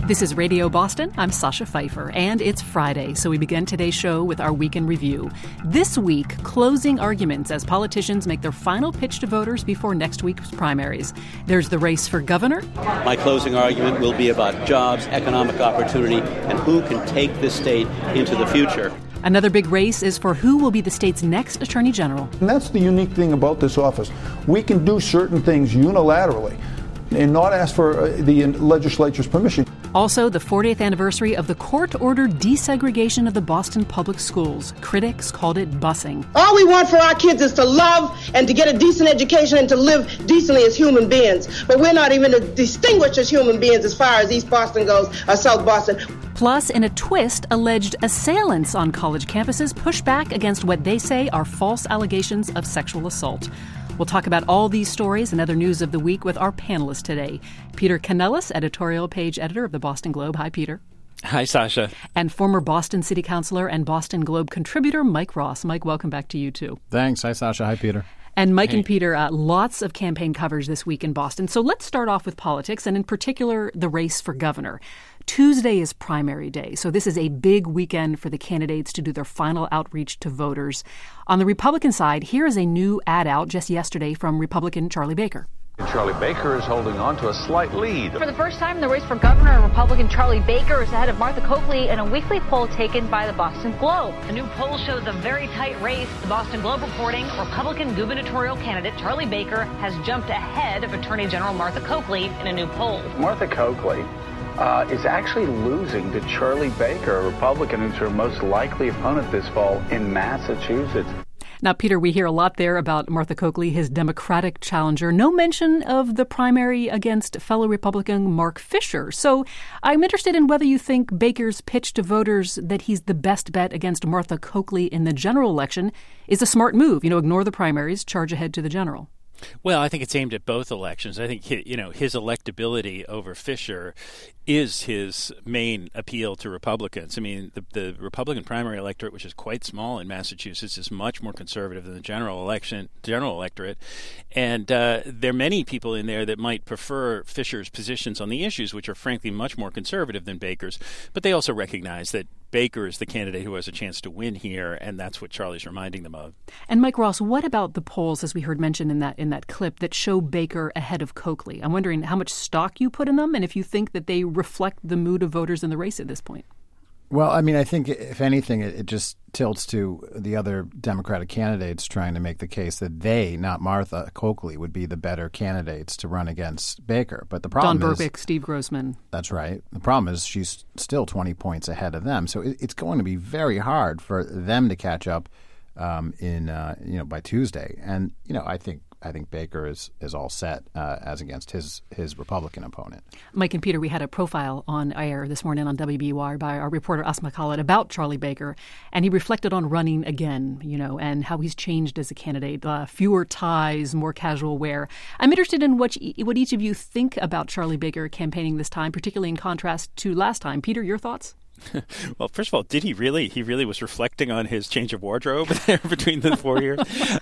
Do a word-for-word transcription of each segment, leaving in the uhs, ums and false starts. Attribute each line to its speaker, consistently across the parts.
Speaker 1: This is Radio Boston. I'm Sasha Pfeiffer, and it's Friday, so we begin today's show with our Week in Review. This week, closing arguments as politicians make their final pitch to voters before next week's primaries. There's the race for governor.
Speaker 2: My closing argument will be about jobs, economic opportunity, and who can take this state into the future.
Speaker 1: Another big race is for who will be the state's next attorney general.
Speaker 3: And that's the unique thing about this office. We can do certain things unilaterally and not ask for the legislature's permission.
Speaker 1: Also, the fortieth anniversary of the court-ordered desegregation of the Boston public schools. Critics called it busing.
Speaker 4: All we want for our kids is to love and to get a decent education and to live decently as human beings. But we're not even distinguished as human beings as far as East Boston goes or South Boston.
Speaker 1: Plus, in a twist, alleged assailants on college campuses push back against what they say are false allegations of sexual assault. We'll talk about all these stories and other news of the week with our panelists today. Peter Canellis, editorial page editor of the Boston Globe. Hi, Peter.
Speaker 5: Hi, Sasha.
Speaker 1: And former Boston City Councilor and Boston Globe contributor Mike Ross. Mike, welcome back to you, too.
Speaker 6: Thanks. Hi, Sasha. Hi, Peter.
Speaker 1: And Mike
Speaker 5: hey.
Speaker 1: and Peter, uh, lots of campaign coverage this week in Boston. So let's start off with politics, and in particular, the race for governor. Tuesday is primary day, so this is a big weekend for the candidates to do their final outreach to voters. On the Republican side, here is a new ad out just yesterday from Republican Charlie Baker.
Speaker 7: Charlie Baker is holding on to a slight lead.
Speaker 8: For the first time in the race for governor, Republican Charlie Baker is ahead of Martha Coakley in a weekly poll taken by the Boston Globe. The new poll shows a very tight race. The Boston Globe reporting Republican gubernatorial candidate Charlie Baker has jumped ahead of Attorney General Martha Coakley in a new poll.
Speaker 9: Martha Coakley uh, is actually losing to Charlie Baker, a Republican who's her most likely opponent this fall in Massachusetts.
Speaker 1: Now, Peter, we hear a lot there about Martha Coakley, his Democratic challenger. No mention of the primary against fellow Republican Mark Fisher. So I'm interested in whether you think Baker's pitch to voters that he's the best bet against Martha Coakley in the general election is a smart move. You know, ignore the primaries, charge ahead to the general.
Speaker 5: Well, I think it's aimed at both elections. I think, you know, his electability over Fisher is his main appeal to Republicans. I mean, the, the Republican primary electorate, which is quite small in Massachusetts, is much more conservative than the general election, general electorate. And uh, there are many people in there that might prefer Fisher's positions on the issues, which are frankly much more conservative than Baker's. But they also recognize that Baker is the candidate who has a chance to win here, and that's what Charlie's reminding them of.
Speaker 1: And Mike Ross, what about the polls, as we heard mentioned in that in that clip, that show Baker ahead of Coakley? I'm wondering how much stock you put in them, and if you think that they reflect the mood of voters in the race at this point.
Speaker 6: Well, I mean, I think if anything, it, it just tilts to the other Democratic candidates trying to make the case that they, not Martha Coakley, would be the better candidates to run against Baker. But the problem
Speaker 1: Don
Speaker 6: is
Speaker 1: Burbick, Steve Grossman.
Speaker 6: That's right. The problem is she's still twenty points ahead of them, so it, it's going to be very hard for them to catch up um, in uh, you know by Tuesday. And you know, I think. I think Baker is, is all set uh, as against his his Republican opponent.
Speaker 1: Mike and Peter, we had a profile on air this morning on W B Y by our reporter Asma Khalid about Charlie Baker, and he reflected on running again, you know, and how he's changed as a candidate. Uh, fewer ties, more casual wear. I'm interested in what what each of you think about Charlie Baker campaigning this time, particularly in contrast to last time. Peter, your thoughts?
Speaker 5: Well, first of all, did he really? He really was reflecting on his change of wardrobe there between the four years.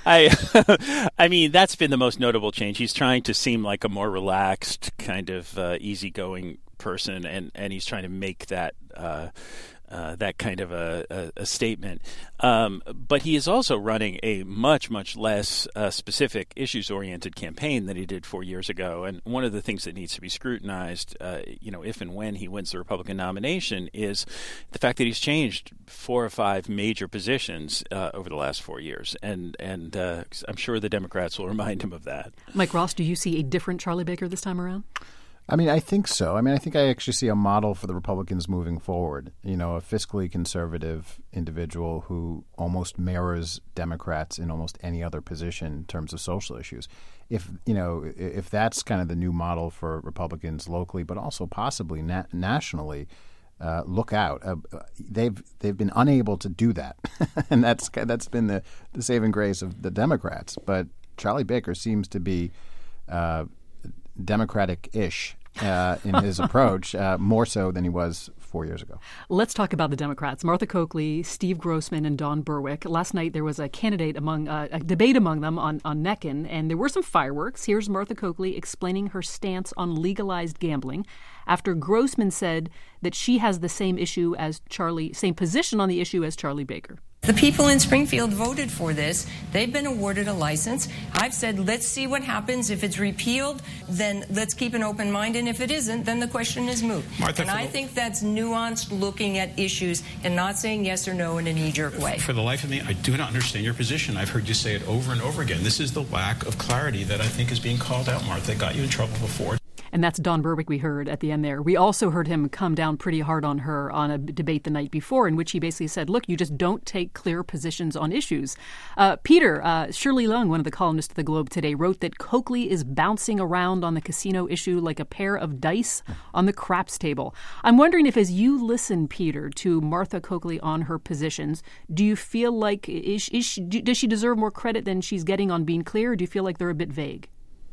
Speaker 5: I, I mean, that's been the most notable change. He's trying to seem like a more relaxed, kind of uh, easygoing person, and, and he's trying to make that uh, uh, that kind of a, a, a statement. Um, but he is also running a much, much less uh, specific, issues-oriented campaign than he did four years ago. And one of the things that needs to be scrutinized, uh, you know, if and when he wins the Republican nomination, is the fact that he's changed four or five major positions uh, over the last four years. And and uh, I'm sure the Democrats will remind him of that.
Speaker 1: Mike Ross, do you see a different Charlie Baker this time around?
Speaker 6: I mean, I think so. I mean, I think I actually see a model for the Republicans moving forward. You know, a fiscally conservative individual who almost mirrors Democrats in almost any other position in terms of social issues. If, you know, if that's kind of the new model for Republicans locally, but also possibly na- nationally, uh, look out. Uh, they've they've been unable to do that, and that's that's been the, the saving grace of the Democrats. But Charlie Baker seems to be uh, Democratic-ish uh, in his approach, uh, more so than he was four years ago.
Speaker 1: Let's talk about the Democrats. Martha Coakley, Steve Grossman, and Don Berwick. Last night there was a candidate among uh, a debate among them on, on Neckin, and there were some fireworks. Here's Martha Coakley explaining her stance on legalized gambling after Grossman said that she has the same issue as Charlie, same position on the issue as Charlie Baker.
Speaker 10: The people in Springfield voted for this. They've been awarded a license. I've said, let's see what happens. If it's repealed, then let's keep an open mind. And if it isn't, then the question is moot.
Speaker 11: Martha,
Speaker 10: and I
Speaker 11: the,
Speaker 10: think that's nuanced looking at issues and not saying yes or no in a knee-jerk way.
Speaker 11: For the life of me, I do not understand your position. I've heard you say it over and over again. This is the lack of clarity that I think is being called out, Martha. It got you in trouble before.
Speaker 1: And that's Don Berwick we heard at the end there. We also heard him come down pretty hard on her on a debate the night before in which he basically said, look, you just don't take clear positions on issues. Uh, Peter, uh, Shirley Leung, one of the columnists of the Globe today, wrote that Coakley is bouncing around on the casino issue like a pair of dice on the craps table. I'm wondering if as you listen, Peter, to Martha Coakley on her positions, do you feel like, is, is she, does she deserve more credit than she's getting on being clear, or do you feel like they're a bit vague?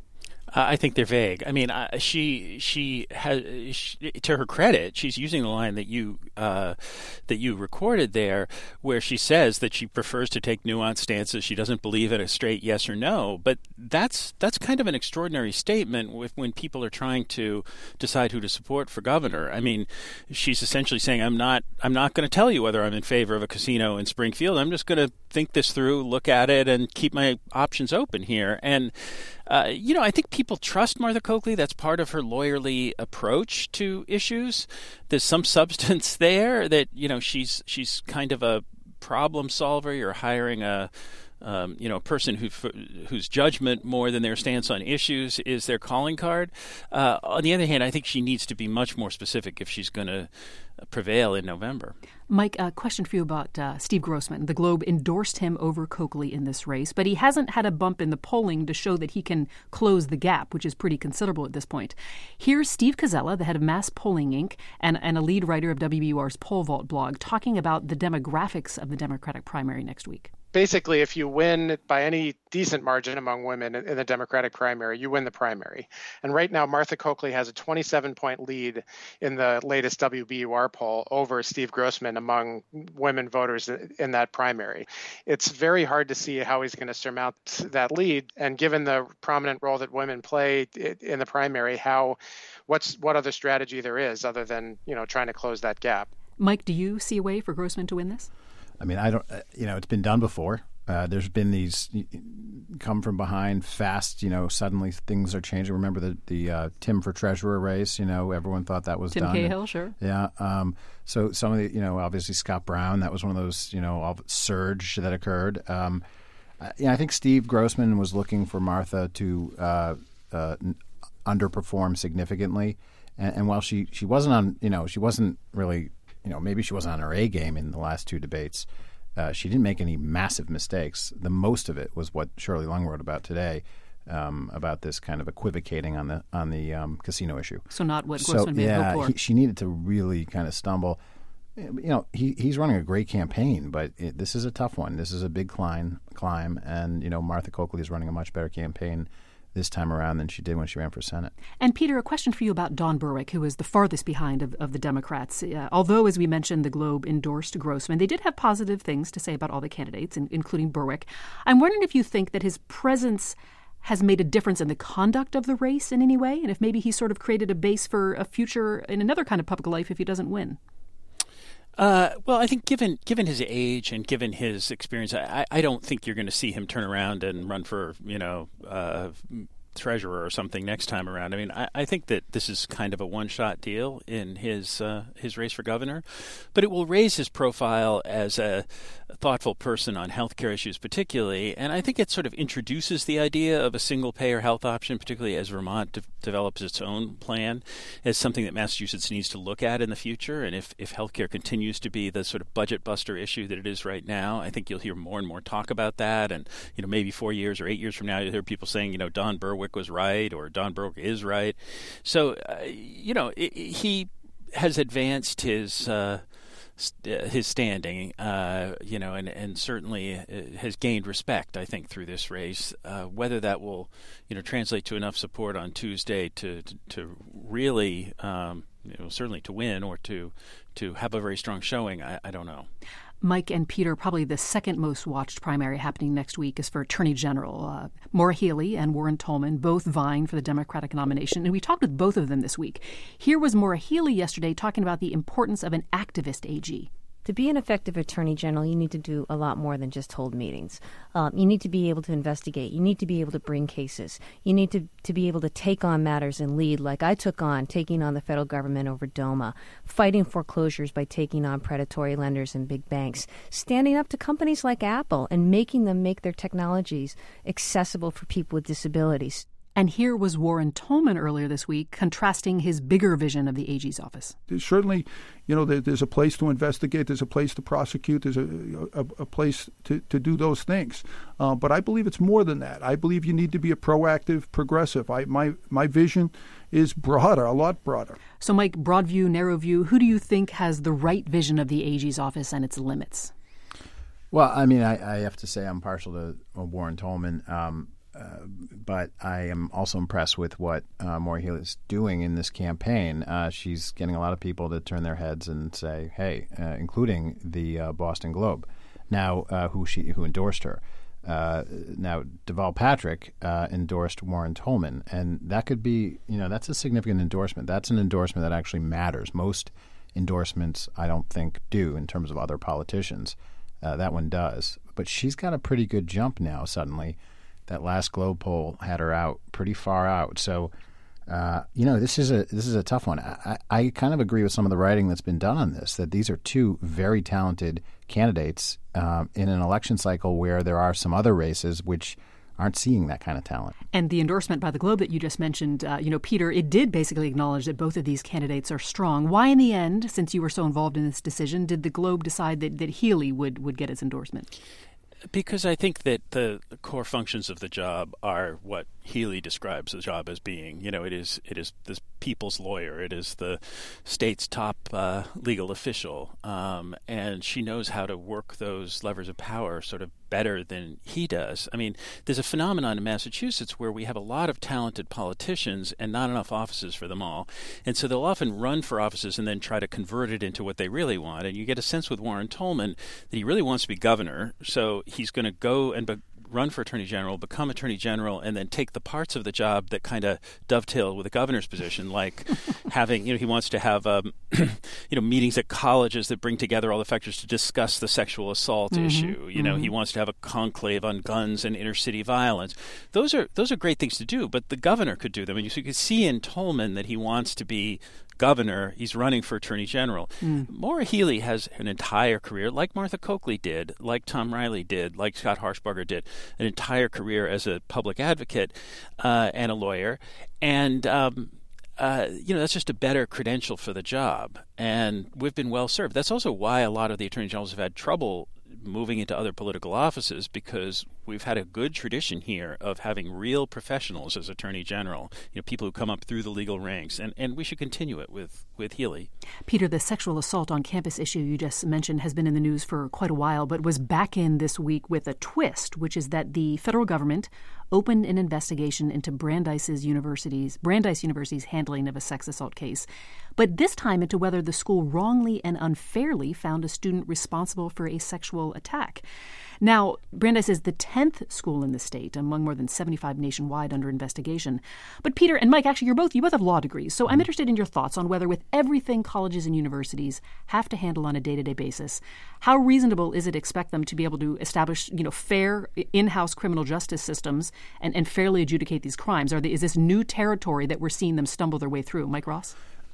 Speaker 5: Uh, I think they're vague. I mean, uh, she she has, she, to her credit, she's using the line that you uh, that you recorded there, where she says that she prefers to take nuanced stances. She doesn't believe in a straight yes or no. But that's that's kind of an extraordinary statement with, when people are trying to decide who to support for governor. I mean, she's essentially saying, I'm not I'm not going to tell you whether I'm in favor of a casino in Springfield. I'm just going to think this through, look at it, and keep my options open here. And Uh, you know, I think people trust Martha Coakley. That's part of her lawyerly approach to issues. There's some substance there that, you know, she's she's kind of a problem solver. You're hiring a, um, you know, a person who whose judgment more than their stance on issues is their calling card. Uh, on the other hand, I think she needs to be much more specific if she's going to prevail in November.
Speaker 1: Mike, a question for you about uh, Steve Grossman. The Globe endorsed him over Coakley in this race, but he hasn't had a bump in the polling to show that he can close the gap, which is pretty considerable at this point. Here's Steve Koczela, the head of Mass Polling Incorporated and, and a lead writer of W B U R's Poll Vault blog, talking about the demographics of the Democratic primary next week.
Speaker 12: Basically, if you win by any decent margin among women in the Democratic primary, you win the primary. And right now, Martha Coakley has a twenty-seven point lead in the latest W B U R poll over Steve Grossman among women voters in that primary. It's very hard to see how he's going to surmount that lead. And given the prominent role that women play in the primary, how what's what other strategy there is other than, you know, trying to close that gap.
Speaker 1: Mike, do you see a way for Grossman to win this?
Speaker 6: I mean, I don't. Uh, you know, it's been done before. Uh, there's been these come from behind fast. You know, suddenly things are changing. Remember the the uh, Tim for treasurer race? You know, everyone thought that was
Speaker 1: Tim
Speaker 6: done.
Speaker 1: Tim Cahill, sure.
Speaker 6: Yeah. Um, so some of the, you know, obviously Scott Brown. That was one of those, you know, all surge that occurred. Um, I, you know, I think Steve Grossman was looking for Martha to uh, uh, underperform significantly, and, and while she she wasn't on, you know, she wasn't really. You know, maybe she wasn't on her A game in the last two debates. Uh, she didn't make any massive mistakes. The most of it was what Shirley Leung wrote about today, um, about this kind of equivocating on the on the um, casino issue.
Speaker 1: So not what
Speaker 6: so,
Speaker 1: Grossman made
Speaker 6: yeah,
Speaker 1: hope for.
Speaker 6: He, she needed to really kind of stumble. You know, he he's running a great campaign, but it, this is a tough one. This is a big climb, climb, and you know, Martha Coakley is running a much better campaign this time around than she did when she ran for Senate.
Speaker 1: And Peter, a question for you about Don Berwick, who is the farthest behind of, of the Democrats. Uh, although, as we mentioned, the Globe endorsed Grossman, they did have positive things to say about all the candidates, in, including Berwick. I'm wondering if you think that his presence has made a difference in the conduct of the race in any way, and if maybe he sort of created a base for a future in another kind of public life if he doesn't win.
Speaker 5: Uh, well, I think given given his age and given his experience, I, I don't think you're going to see him turn around and run for, you know, uh, treasurer or something next time around. I mean, I, I think that this is kind of a one-shot deal in his uh, his race for governor, but it will raise his profile as a thoughtful person on healthcare issues particularly, and I think it sort of introduces the idea of a single-payer health option, particularly as Vermont de- develops its own plan, as something that Massachusetts needs to look at in the future. And if, if healthcare continues to be the sort of budget buster issue that it is right now, I think you'll hear more and more talk about that. And, you know, maybe four years or eight years from now, you'll hear people saying, you know, Don Berwick was right or Don Berwick is right. So, uh, you know, it, he has advanced his uh, st- his standing, uh, you know, and, and certainly has gained respect, I think, through this race. Uh, whether that will, you know, translate to enough support on Tuesday to to, to really, um, you know, certainly to win or to to have a very strong showing. I, I don't know.
Speaker 1: Mike and Peter, probably the second most watched primary happening next week is for Attorney General. Uh, Maura Healey and Warren Tolman both vying for the Democratic nomination, and we talked with both of them this week. Here was Maura Healey yesterday talking about the importance of an activist A G.
Speaker 13: To be an effective attorney general, you need to do a lot more than just hold meetings. Um, you need to be able to investigate. You need to be able to bring cases. You need to, to be able to take on matters and lead, like I took on, taking on the federal government over DOMA, fighting foreclosures by taking on predatory lenders and big banks, standing up to companies like Apple and making them make their technologies accessible for people with disabilities.
Speaker 1: And here was Warren Tolman earlier this week contrasting his bigger vision of the A G's office.
Speaker 3: There's certainly, you know, there, there's a place to investigate, there's a place to prosecute, there's a, a, a place to, to do those things. Uh, but I believe it's more than that. I believe you need to be a proactive progressive. I, my, my vision is broader, a lot broader.
Speaker 1: So, Mike, broad view, narrow view, who do you think has the right vision of the A G's office and its limits?
Speaker 6: Well, I mean, I, I have to say I'm partial to uh, Warren Tolman. Um, Uh, but I am also impressed with what uh, Maura Healey is doing in this campaign. Uh, she's getting a lot of people to turn their heads and say, hey, uh, including the uh, Boston Globe, now uh, who she who endorsed her. Uh, now, Deval Patrick uh, endorsed Warren Tolman, and that could be, you know, that's a significant endorsement. That's an endorsement that actually matters. Most endorsements, I don't think, do in terms of other politicians. Uh, that one does. But she's got a pretty good jump now, suddenly. That last Globe poll had her out pretty far out. So, uh, you know, this is a this is a tough one. I, I kind of agree with some of the writing that's been done on this, that these are two very talented candidates um, in an election cycle where there are some other races which aren't seeing that kind of talent.
Speaker 1: And the endorsement by the Globe that you just mentioned, uh, you know, Peter, it did basically acknowledge that both of these candidates are strong. Why, in the end, since you were so involved in this decision, did the Globe decide that, that Healey would, would get its endorsement?
Speaker 5: Because I think that the, the core functions of the job are what Healey describes the job as being. You know, it is it is the people's lawyer. It is the state's top uh, legal official. Um, and she knows how to work those levers of power sort of better than he does. I mean, there's a phenomenon in Massachusetts where we have a lot of talented politicians and not enough offices for them all. And so they'll often run for offices and then try to convert it into what they really want. And you get a sense with Warren Tolman that he really wants to be governor. So he's going to go and be- run for attorney general, become attorney general, and then take the parts of the job that kind of dovetail with the governor's position, like having, you know, he wants to have, um, you know, meetings at colleges that bring together all the factors to discuss the sexual assault mm-hmm. issue. You know, mm-hmm. he wants to have a conclave on guns and inner city violence. Those are those are great things to do, but the governor could do them. And you, so you can see in Tolman that he wants to be governor. He's running for attorney general. Mm. Maura Healey has an entire career, like Martha Coakley did, like Tom Riley did, like Scott Harshbarger did, an entire career as a public advocate uh, and a lawyer. And, um, uh, you know, that's just a better credential for the job. And we've been well served. That's also why a lot of the attorney generals have had trouble moving into other political offices, because we've had a good tradition here of having real professionals as attorney general, you know, people who come up through the legal ranks, and, and we should continue it with, with Healey.
Speaker 1: Peter, the sexual assault on campus issue you just mentioned has been in the news for quite a while, but was back in this week with a twist, which is that the federal government opened an investigation into Brandeis's university's, Brandeis University's handling of a sex assault case, but this time into whether the school wrongly and unfairly found a student responsible for a sexual attack. Now, Brandeis is the tenth school in the state, among more than seventy-five nationwide under investigation. But Peter and Mike, actually, you're both you both have law degrees, so I'm interested in your thoughts on whether, with everything colleges and universities have to handle on a day-to-day basis, how reasonable is it to expect them to be able to establish, you know, fair in-house criminal justice systems and, and fairly adjudicate these crimes? Are they, is this new territory that we're seeing them stumble their way through? Mike Ross?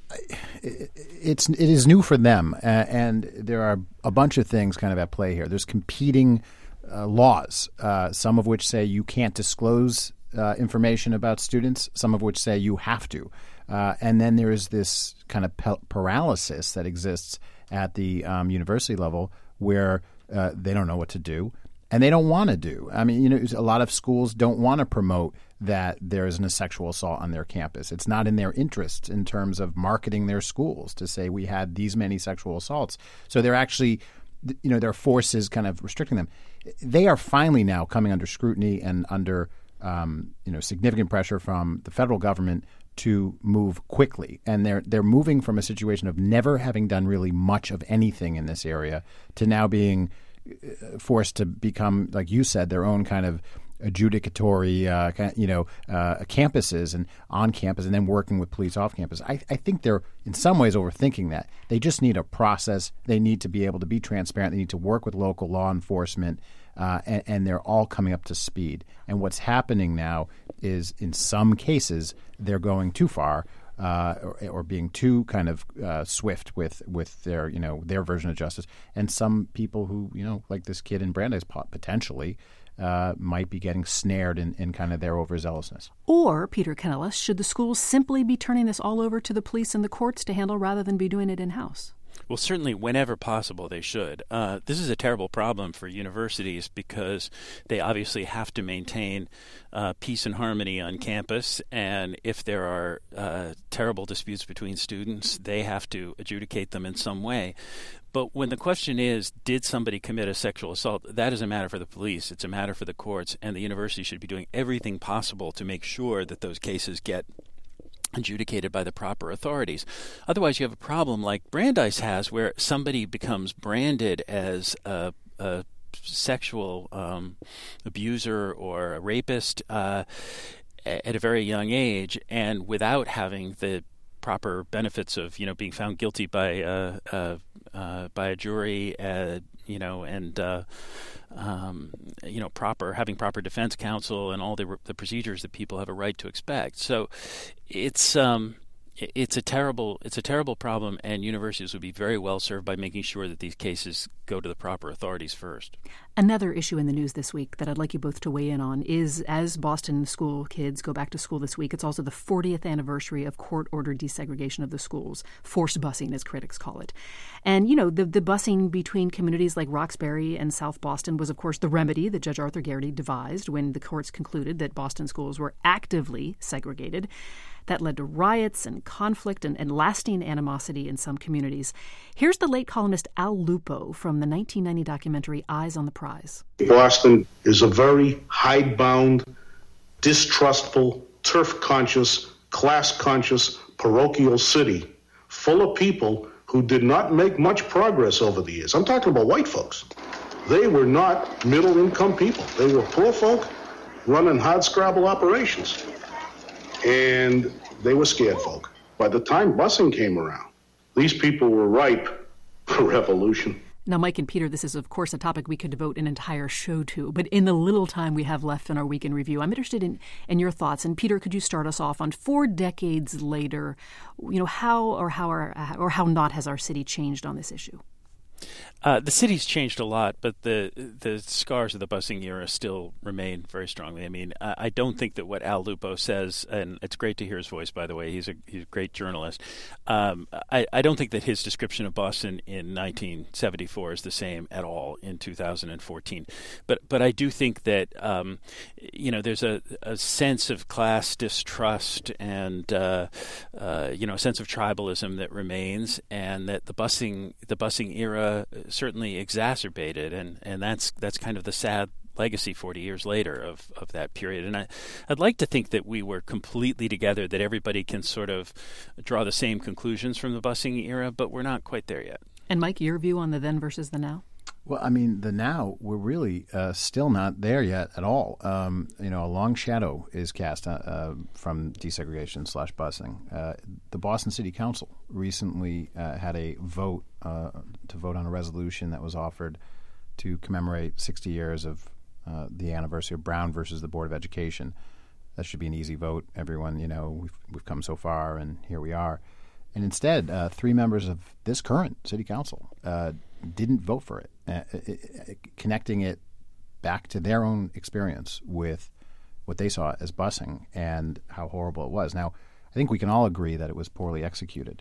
Speaker 6: It's it is new for them, uh, and there are a bunch of things kind of at play here. There's competing uh, laws, uh, some of which say you can't disclose uh, information about students, some of which say you have to, uh, and then there is this kind of pe- paralysis that exists at the um, university level where uh, they don't know what to do. And they don't want to do. I mean, you know, a lot of schools don't want to promote that there isn't a sexual assault on their campus. It's not in their interest in terms of marketing their schools to say we had these many sexual assaults. So they're actually, you know, their forces kind of restricting them. They are finally now coming under scrutiny and under, um, you know, significant pressure from the federal government, to move quickly, and they're they're moving from a situation of never having done really much of anything in this area to now being forced to become, like you said, their own kind of adjudicatory, uh, you know, uh, campuses and on campus, and then working with police off campus. I, I think they're in some ways overthinking that. They just need a process. They need to be able to be transparent. They need to work with local law enforcement, uh, and, and they're all coming up to speed. And what's happening now is, in some cases, they're going too far. Uh, or, or being too kind of uh, swift with, with their, you know, their version of justice. And some people who, you know, like this kid in Brandeis potentially uh, might be getting snared in, in kind of their overzealousness.
Speaker 1: Or, Peter Canellis, should the schools simply be turning this all over to the police and the courts to handle rather than be doing it in-house?
Speaker 5: Well, certainly whenever possible they should. Uh, this is a terrible problem for universities because they obviously have to maintain uh, peace and harmony on campus, and if there are uh, terrible disputes between students, they have to adjudicate them in some way. But when the question is, did somebody commit a sexual assault, that is a matter for the police. It's a matter for the courts, and the university should be doing everything possible to make sure that those cases get adjudicated by the proper authorities. Otherwise, you have a problem like Brandeis has, where somebody becomes branded as a, a sexual um, abuser or a rapist uh, at a very young age, and without having the proper benefits of, you know, being found guilty by uh, uh, uh, by a jury, uh, you know, and uh, um, you know, proper having proper defense counsel and all the the procedures that people have a right to expect. So it's um, it's a terrible it's a terrible problem, and universities would be very well served by making sure that these cases go to the proper authorities first.
Speaker 1: Another issue in the news this week that I'd like you both to weigh in on is, as Boston school kids go back to school this week, it's also the fortieth anniversary of court-ordered desegregation of the schools, forced busing, as critics call it. And, you know, the, the busing between communities like Roxbury and South Boston was, of course, the remedy that Judge Arthur Garrity devised when the courts concluded that Boston schools were actively segregated. That led to riots and conflict and, and lasting animosity in some communities. Here's the late columnist Al Lupo from the nineteen ninety documentary Eyes on the Prize.
Speaker 14: Boston is a very hidebound, distrustful, turf-conscious, class-conscious, parochial city full of people who did not make much progress over the years. I'm talking about white folks. They were not middle-income people. They were poor folk running hardscrabble operations. And they were scared folk. By the time busing came around, these people were ripe for revolution.
Speaker 1: Now, Mike and Peter, this is, of course, a topic we could devote an entire show to. But in the little time we have left in our week in review, I'm interested in, in your thoughts. And Peter, could you start us off on four decades later? You know, how or how or, or how not has our city changed on this issue?
Speaker 5: Uh, the city's changed a lot, but the the scars of the busing era still remain very strongly. I mean, I, I don't think that what Al Lupo says, and it's great to hear his voice, by the way. He's a he's a great journalist. Um, I, I don't think that his description of Boston in nineteen seventy-four is the same at all in two thousand fourteen. But but I do think that um, you know, there's a, a sense of class distrust and uh, uh, you know, a sense of tribalism that remains, and that the busing the busing era certainly exacerbated, and, and that's that's kind of the sad legacy forty years later of, of that period. And I, I'd like to think that we were completely together, that everybody can sort of draw the same conclusions from the busing era, but we're not quite there yet.
Speaker 1: And Mike, your view on the then versus the now?
Speaker 6: Well, I mean, the now, we're really uh, still not there yet at all. Um, you know, a long shadow is cast uh, uh, from desegregation slash busing. Uh, the Boston City Council recently uh, had a vote uh, to vote on a resolution that was offered to commemorate sixty years of uh, the anniversary of Brown versus the Board of Education. That should be an easy vote. Everyone, you know, we've, we've come so far, and here we are. And instead, uh, three members of this current city council uh, didn't vote for it, uh, it, it, connecting it back to their own experience with what they saw as busing and how horrible it was. Now, I think we can all agree that it was poorly executed,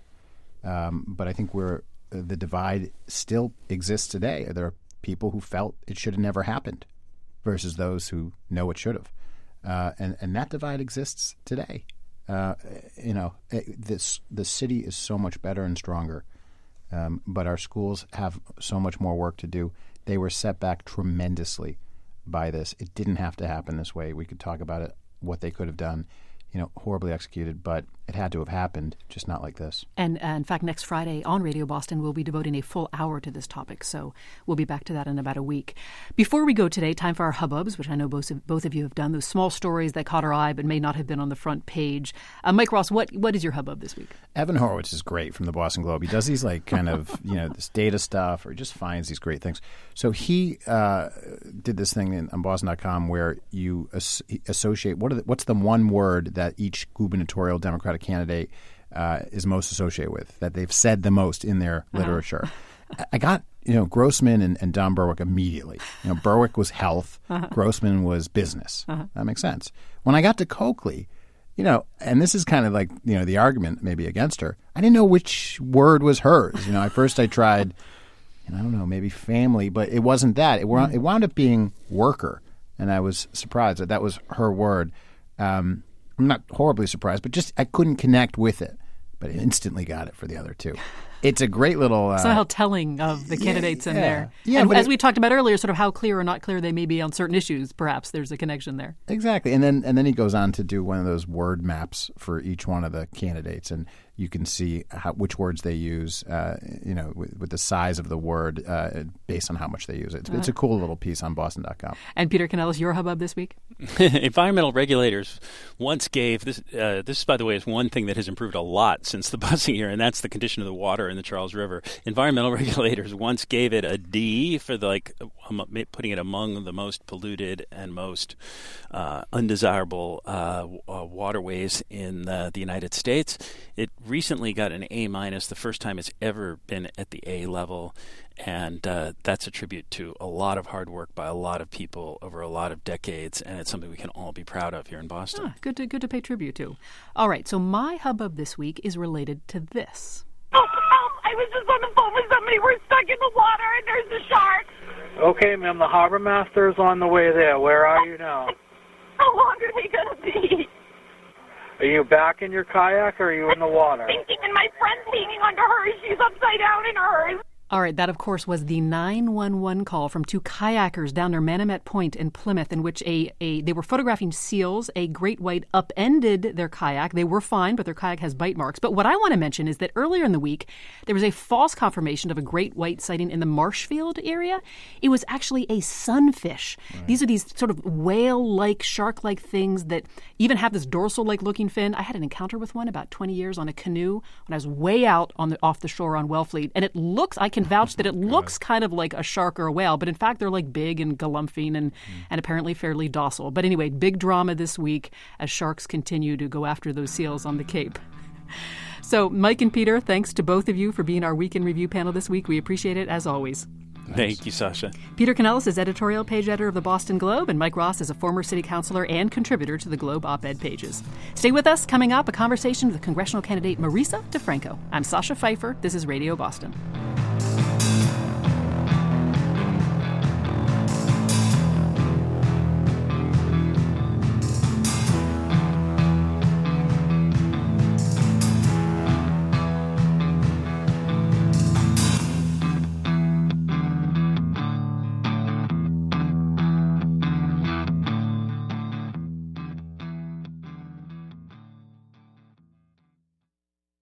Speaker 6: um, but I think we're, uh, the divide still exists today. There are people who felt it should have never happened versus those who know it should have. Uh, and, and that divide exists today. Uh, you know, it, this the city is so much better and stronger, um, but our schools have so much more work to do. They were set back tremendously by this. It didn't have to happen this way. We could talk about it, what they could have done, you know, horribly executed, but it had to have happened, just not like this.
Speaker 1: And uh, in fact, next Friday on Radio Boston, we'll be devoting a full hour to this topic. So we'll be back to that in about a week. Before we go today, time for our hubbubs, which I know both of, both of you have done, those small stories that caught our eye but may not have been on the front page. Uh, Mike Ross, what what is your hubbub this week?
Speaker 6: Evan Horowitz is great from the Boston Globe. He does these like kind of, you know, this data stuff, or he just finds these great things. So he uh, did this thing in, on Boston dot com where you as- associate, what are the, what's the one word that each gubernatorial Democratic candidate uh, is most associated with, that they've said the most in their uh-huh. literature. I got, you know, Grossman and, and Don Berwick immediately. You know, Berwick was health. Uh-huh. Grossman was business. Uh-huh. That makes sense. When I got to Coakley, you know, and this is kind of like, you know, the argument maybe against her, I didn't know which word was hers. You know, at first I tried, you know, I don't know, maybe family, but it wasn't that. It, wound, it wound up being worker, and I was surprised that that was her word. Um, I'm not horribly surprised, but just I couldn't connect with it. But I instantly got it for the other two. It's a great little... Uh,
Speaker 1: Somehow telling of the candidates
Speaker 6: yeah,
Speaker 1: in
Speaker 6: yeah.
Speaker 1: there.
Speaker 6: Yeah,
Speaker 1: and as
Speaker 6: it,
Speaker 1: we talked about earlier, sort of how clear or not clear they may be on certain issues, perhaps there's a connection there.
Speaker 6: Exactly. And then and then he goes on to do one of those word maps for each one of the candidates, and you can see how, which words they use, uh, you know, with, with the size of the word uh, based on how much they use it. It's, uh-huh. it's a cool little piece on Boston dot com.
Speaker 1: And Peter Canellis, your hubbub this week?
Speaker 5: Environmental regulators once gave this. Uh, this, by the way, is one thing that has improved a lot since the busing here, and that's the condition of the water in the Charles River. Environmental regulators once gave it a D for the, like um, putting it among the most polluted and most uh, undesirable uh, uh, waterways in uh, the United States. It recently got an A minus, the first time it's ever been at the A level. And uh, that's a tribute to a lot of hard work by a lot of people over a lot of decades, and it's something we can all be proud of here in Boston.
Speaker 1: Ah, good to good to pay tribute to. All right, so my hubbub this week is related to this.
Speaker 15: Oh, oh, I was just on the phone with somebody. We're stuck in the water, and there's a shark.
Speaker 16: Okay, ma'am, the harbor master is on the way there. Where are you now?
Speaker 15: How long are they going to be?
Speaker 16: Are you back in your kayak, or are you in the water?
Speaker 15: Thinking, and my friend's leaning under hers. She's upside down in hers.
Speaker 1: All right, that, of course, was the nine one one call from two kayakers down near Manomet Point in Plymouth, in which a, a they were photographing seals. A great white upended their kayak. They were fine, but their kayak has bite marks. But what I want to mention is that earlier in the week, there was a false confirmation of a great white sighting in the Marshfield area. It was actually a sunfish. Right. These are these sort of whale-like, shark-like things that even have this dorsal-like looking fin. I had an encounter with one about twenty years on a canoe when I was way out on the off the shore on Wellfleet, and it looks, I can vouch that it looks kind of like a shark or a whale, but in fact they're like big and galumphing and, mm. and apparently fairly docile. But anyway, big drama this week as sharks continue to go after those seals on the Cape. So Mike and Peter, thanks to both of you for being our Week in Review panel this week. We appreciate it as always.
Speaker 5: Thanks. Thank you, Sasha.
Speaker 1: Peter Canellis is editorial page editor of the Boston Globe, and Mike Ross is a former city councilor and contributor to the Globe op-ed pages. Stay with us. Coming up, a conversation with congressional candidate Marisa DeFranco. I'm Sasha Pfeiffer. This is Radio Boston.